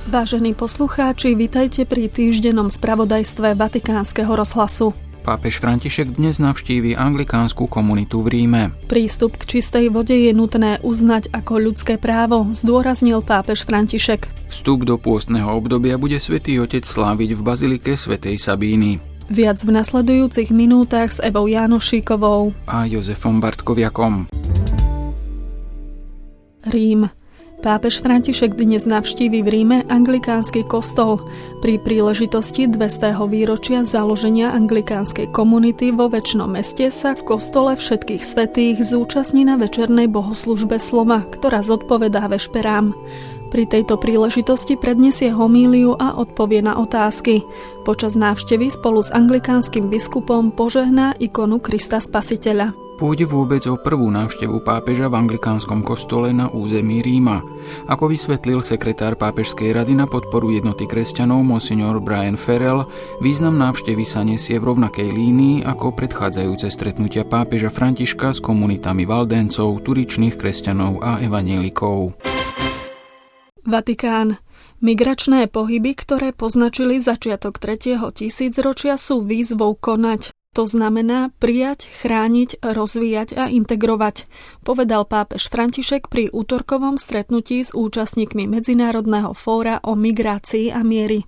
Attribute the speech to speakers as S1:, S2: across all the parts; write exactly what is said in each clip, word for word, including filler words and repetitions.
S1: Vážení poslucháči, vitajte pri týždennom spravodajstve Vatikánskeho rozhlasu.
S2: Pápež František dnes navštívi anglikánsku komunitu v Ríme.
S1: Prístup k čistej vode je nutné uznať ako ľudské právo, zdôraznil pápež František.
S2: Vstup do pôstneho obdobia bude Svätý Otec sláviť v bazilike svätej Sabíny.
S1: Viac v nasledujúcich minútach s Evou Jánošíkovou
S2: a Jozefom Bartkoviakom.
S1: Rím. Pápež František dnes navštívi v Ríme anglikánsky kostol. Pri príležitosti dvestého výročia založenia anglikánskej komunity vo Večnom meste sa v kostole Všetkých svätých zúčastní na večernej bohoslužbe slova, ktorá zodpovedá vešperám. Pri tejto príležitosti predniesie homíliu a odpovie na otázky. Počas návštevy spolu s anglikánskym biskupom požehná ikonu Krista Spasiteľa.
S2: Pôjde vôbec o prvú návštevu pápeža v anglikánskom kostole na území Ríma. Ako vysvetlil sekretár pápežskej rady na podporu jednoty kresťanov monsignor Brian Farrell, význam návštevy sa nesie v rovnakej línii ako predchádzajúce stretnutia pápeža Františka s komunitami Valdencov, Turičných kresťanov a evanielikov.
S1: Vatikán. Migračné pohyby, ktoré poznačili začiatok tretieho tisícročia, sú výzvou konať. To znamená prijať, chrániť, rozvíjať a integrovať, povedal pápež František pri útorkovom stretnutí s účastníkmi Medzinárodného fóra o migrácii a miery.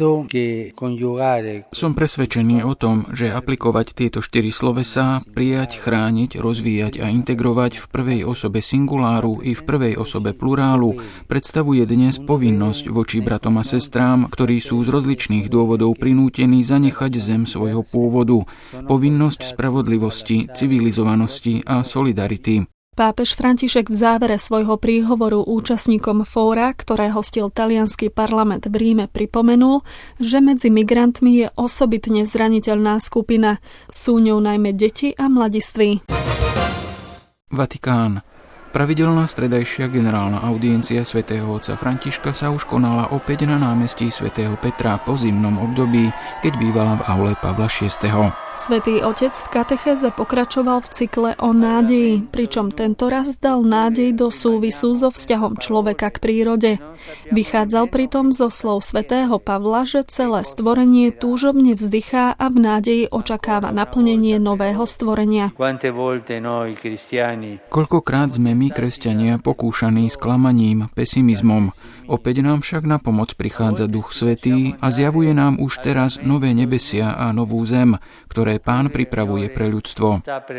S2: Som presvedčený o tom, že aplikovať tieto štyri slovesá, prijať, chrániť, rozvíjať a integrovať v prvej osobe singuláru i v prvej osobe plurálu predstavuje dnes povinnosť voči bratom a sestrám, ktorí sú z rozličných dôvodov prinútení zanechať zem svojho pôvodu. Povinnosť spravodlivosti, civilizovanosti a solidarity.
S1: Pápež František v závere svojho príhovoru účastníkom fóra, ktoré hostil taliansky parlament v Ríme, pripomenul, že medzi migrantmi je osobitne zraniteľná skupina. Sú ňou najmä deti a mladiství.
S2: Vatikán. Pravidelná stredajšia generálna audiencia svätého otca Františka sa už konala opäť na námestí svätého Petra po zimnom období, keď bývala v aule Pavla šiesteho.
S1: Svätý Otec v katechéze pokračoval v cykle o nádeji, pričom tento raz dal nádej do súvisu so vzťahom človeka k prírode. Vychádzal pritom zo slov svätého Pavla, že celé stvorenie túžobne vzdychá a v nádeji očakáva naplnenie nového stvorenia.
S2: Koľkokrát sme my, kresťania, pokúšaní sklamaním, pesimizmom. Opäť nám však na pomoc prichádza Duch Svätý a zjavuje nám už teraz nové nebesia a novú zem, ktoré Pán pripravuje pre ľudstvo.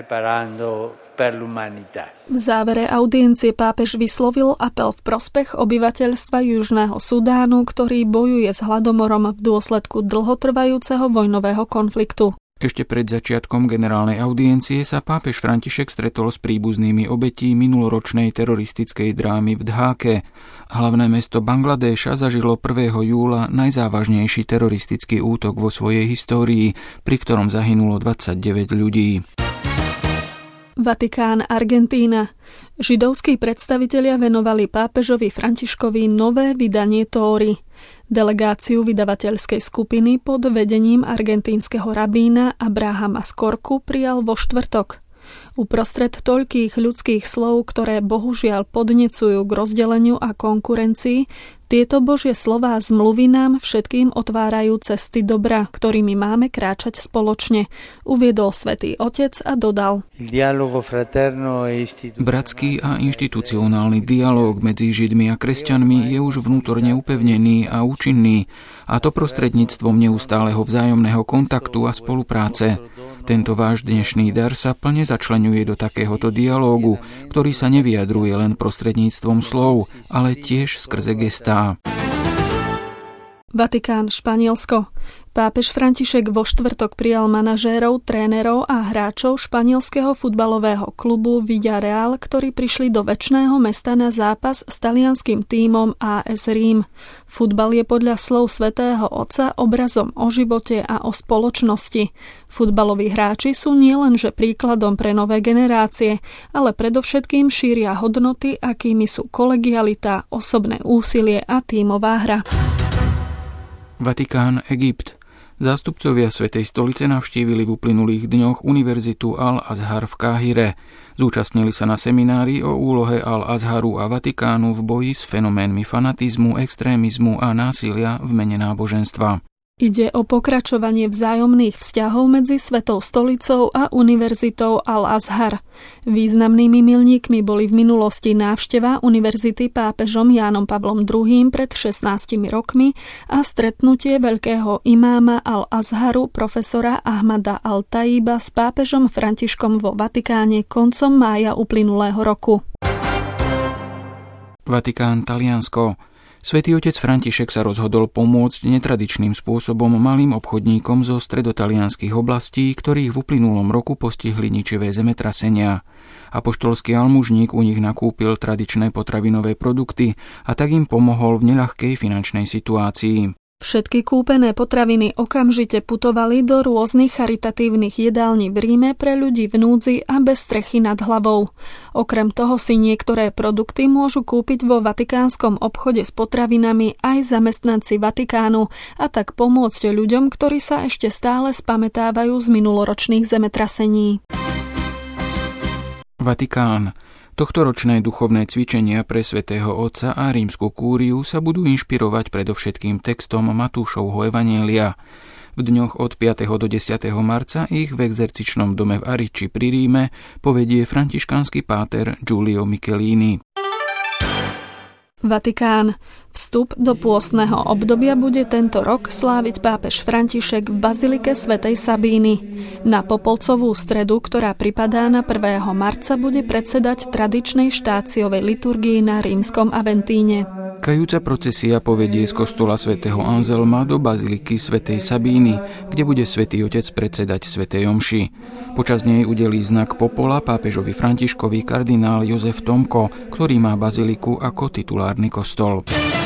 S1: V závere audiencie pápež vyslovil apel v prospech obyvateľstva Južného Sudánu, ktorý bojuje s hladomorom v dôsledku dlhotrvajúceho vojnového konfliktu.
S2: Ešte pred začiatkom generálnej audiencie sa pápež František stretol s príbuznými obetí minuloročnej teroristickej drámy v Dháke. Hlavné mesto Bangladéša zažilo prvého júla najzávažnejší teroristický útok vo svojej histórii, pri ktorom zahynulo dvadsaťdeväť ľudí.
S1: Vatikán, Argentína. Židovskí predstavitelia venovali pápežovi Františkovi nové vydanie Tóry. Delegáciu vydavateľskej skupiny pod vedením argentínskeho rabína Abrahama Skorku prijal vo štvrtok. Uprostred toľkých ľudských slov, ktoré bohužiaľ podnecujú k rozdeleniu a konkurencii, tieto Božie slová zmluvy nám všetkým otvárajú cesty dobra, ktorými máme kráčať spoločne, uviedol Svätý Otec a dodal.
S2: Bratský a inštitucionálny dialóg medzi Židmi a kresťanmi je už vnútorne upevnený a účinný, a to prostredníctvom neustáleho vzájomného kontaktu a spolupráce. Tento váš dnešný dar sa plne začleňuje do takéhoto dialógu, ktorý sa nevyjadruje len prostredníctvom slov, ale tiež skrze gestá.
S1: Vatikán, Španielsko. Pápež František vo štvrtok prijal manažérov, trénerov a hráčov španielského futbalového klubu Villarreal, ktorí prišli do Večného mesta na zápas s talianským tímom á es Rím. Futbal je podľa slov svätého Otca obrazom o živote a o spoločnosti. Futbaloví hráči sú nielenže príkladom pre nové generácie, ale predovšetkým šíria hodnoty, akými sú kolegialita, osobné úsilie a tímová hra.
S2: Vatikán, Egypt. Zástupcovia Svätej stolice navštívili v uplynulých dňoch Univerzitu Al-Azhar v Káhire. Zúčastnili sa na seminári o úlohe Al-Azharu a Vatikánu v boji s fenoménmi fanatizmu, extrémizmu a násilia v mene náboženstva.
S1: Ide o pokračovanie vzájomných vzťahov medzi Svätou stolicou a Univerzitou Al-Azhar. Významnými milníkmi boli v minulosti návšteva univerzity pápežom Jánom Pavlom druhým. pred šestnástimi rokmi a stretnutie veľkého imáma Al-Azharu profesora Ahmada Al-Taíba s pápežom Františkom vo Vatikáne koncom mája uplynulého roku.
S2: Vatikán, Taliansko. Svätý otec František sa rozhodol pomôcť netradičným spôsobom malým obchodníkom zo stredotalianskych oblastí, ktorých v uplynulom roku postihli ničivé zemetrasenia. Apoštolský almužník u nich nakúpil tradičné potravinové produkty a tak im pomohol v neľahkej finančnej situácii.
S1: Všetky kúpené potraviny okamžite putovali do rôznych charitatívnych jedální v Ríme pre ľudí v núdzi a bez strechy nad hlavou. Okrem toho si niektoré produkty môžu kúpiť vo vatikánskom obchode s potravinami aj zamestnanci Vatikánu a tak pomôcť ľuďom, ktorí sa ešte stále spamätávajú z minuloročných zemetrasení.
S2: Vatikán. Tohtoročné duchovné cvičenia pre svätého Otca a rímsku kúriu sa budú inšpirovať predovšetkým textom Matúšovho evanjelia. V dňoch od piateho do desiateho marca ich v exercičnom dome v Ariči pri Ríme povedie františkánsky páter Giulio Michelini.
S1: Vatikán. Vstup do pôstneho obdobia bude tento rok sláviť pápež František v bazilike svätej Sabíny. Na Popolcovú stredu, ktorá pripadá na prvého marca, bude predsedať tradičnej štáciovej liturgii na rímskom Aventíne.
S2: Kajúca procesia povedie z kostola svätého Anzelma do baziliky svätej Sabíny, kde bude svätý otec predsedať svätej omši. Počas nej udelí znak popola pápežovi Františkovi kardinál Jozef Tomko, ktorý má baziliku ako titulárny kostol.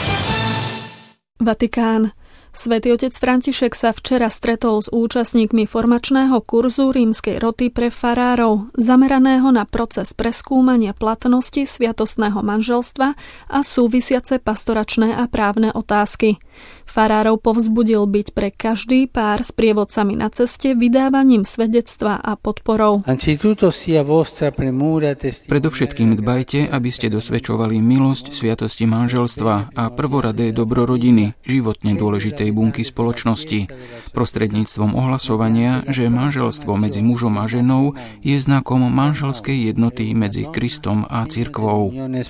S1: Vatikán. Svätý otec František sa včera stretol s účastníkmi formačného kurzu rímskej roty pre farárov, zameraného na proces preskúmania platnosti sviatostného manželstva a súvisiace pastoračné a právne otázky. Farárov povzbudil byť pre každý pár s prievodcami na ceste vydávaním svedectva a podporou.
S2: Predovšetkým dbajte, aby ste dosvedčovali milosť sviatosti manželstva a prvoradé dobro rodiny, životne dôležitej bunky spoločnosti, prostredníctvom ohlasovania, že manželstvo medzi mužom a ženou je znakom manželskej jednoty medzi Kristom a cirkvou.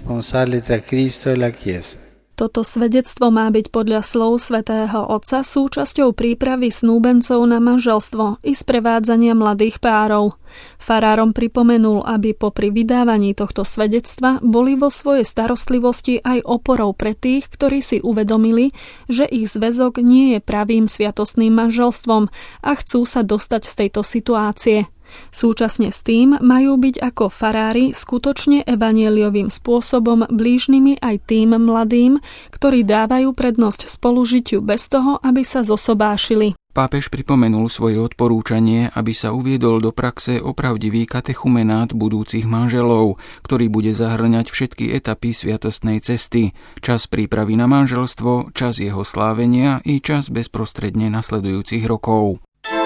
S1: Toto svedectvo má byť podľa slov svätého Otca súčasťou prípravy snúbencov na manželstvo i sprevádzania mladých párov. Farárom pripomenul, aby popri vydávaní tohto svedectva boli vo svojej starostlivosti aj oporou pre tých, ktorí si uvedomili, že ich zväzok nie je pravým sviatostným manželstvom a chcú sa dostať z tejto situácie. Súčasne s tým majú byť ako farári skutočne evanjeliovým spôsobom blížnymi aj tým mladým, ktorí dávajú prednosť spolužitiu bez toho, aby sa zosobášili.
S2: Pápež pripomenul svoje odporúčanie, aby sa uviedol do praxe opravdivý katechumenát budúcich manželov, ktorý bude zahŕňať všetky etapy sviatostnej cesty, čas prípravy na manželstvo, čas jeho slávenia i čas bezprostredne nasledujúcich rokov.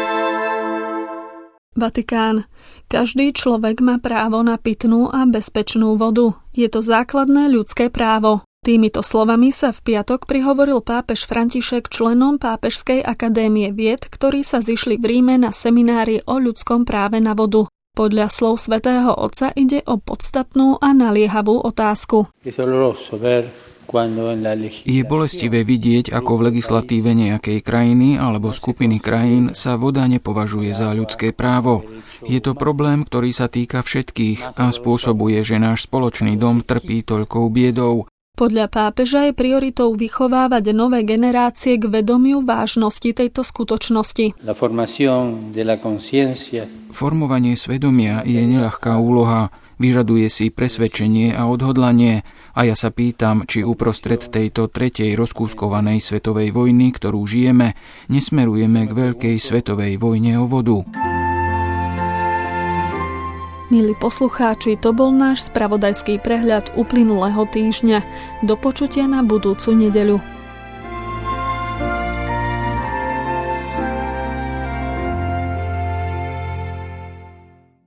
S1: Vatikán. Každý človek má právo na pitnú a bezpečnú vodu. Je to základné ľudské právo. Týmito slovami sa v piatok prihovoril pápež František členom Pápežskej akadémie vied, ktorí sa zišli v Ríme na seminári o ľudskom práve na vodu. Podľa slov svätého Otca ide o podstatnú a naliehavú otázku.
S2: Je bolestivé vidieť, ako v legislatíve nejakej krajiny alebo skupiny krajín sa voda nepovažuje za ľudské právo. Je to problém, ktorý sa týka všetkých a spôsobuje, že náš spoločný dom trpí toľkou biedou.
S1: Podľa pápeža je prioritou vychovávať nové generácie k vedomiu vážnosti tejto skutočnosti.
S2: Formovanie svedomia je neľahká úloha, vyžaduje si presvedčenie a odhodlanie a ja sa pýtam, či uprostred tejto tretej rozkúskovanej svetovej vojny, ktorú žijeme, nesmerujeme k veľkej svetovej vojne o vodu.
S1: Milí poslucháči, to bol náš spravodajský prehľad uplynulého týždňa. Do počutia na budúcu nedeľu.